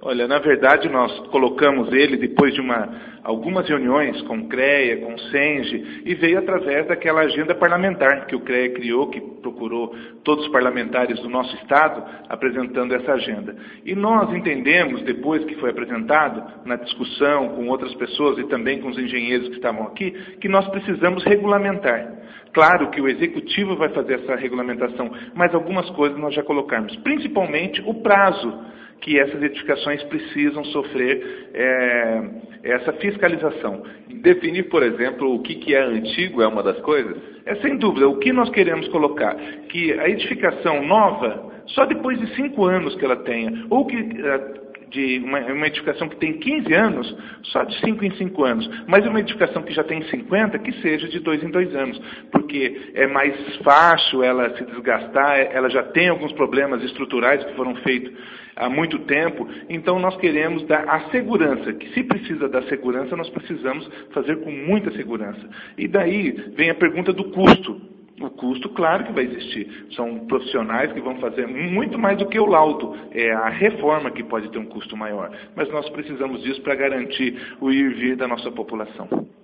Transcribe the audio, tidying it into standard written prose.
Olha, na verdade nós colocamos ele depois de algumas reuniões com o CREA, com o SENGE, e veio através daquela agenda parlamentar que o CREA criou, que procurou todos os parlamentares do nosso Estado apresentando essa agenda. E nós entendemos, depois que foi apresentado, na discussão com outras pessoas e também com os engenheiros que estavam aqui, que nós precisamos regulamentar. Claro que o Executivo vai fazer essa regulamentação, mas algumas coisas nós já colocamos, principalmente o prazo que essas edificações precisam sofrer essa fiscalização. Definir, por exemplo, o que é antigo é uma das coisas? Sem dúvida. O que nós queremos colocar? Que a edificação nova, só depois de 5 anos que ela tenha, ou que de uma edificação que tem 15 anos, só de 5 em 5 anos, mas uma edificação que já tem 50, que seja de 2 em 2 anos, porque é mais fácil ela se desgastar, ela já tem alguns problemas estruturais que foram feitos há muito tempo, então nós queremos dar a segurança, que se precisa da segurança, nós precisamos fazer com muita segurança. E daí vem a pergunta do custo. O custo, claro que vai existir. São profissionais que vão fazer muito mais do que o laudo. É a reforma que pode ter um custo maior. Mas nós precisamos disso para garantir o ir e vir da nossa população.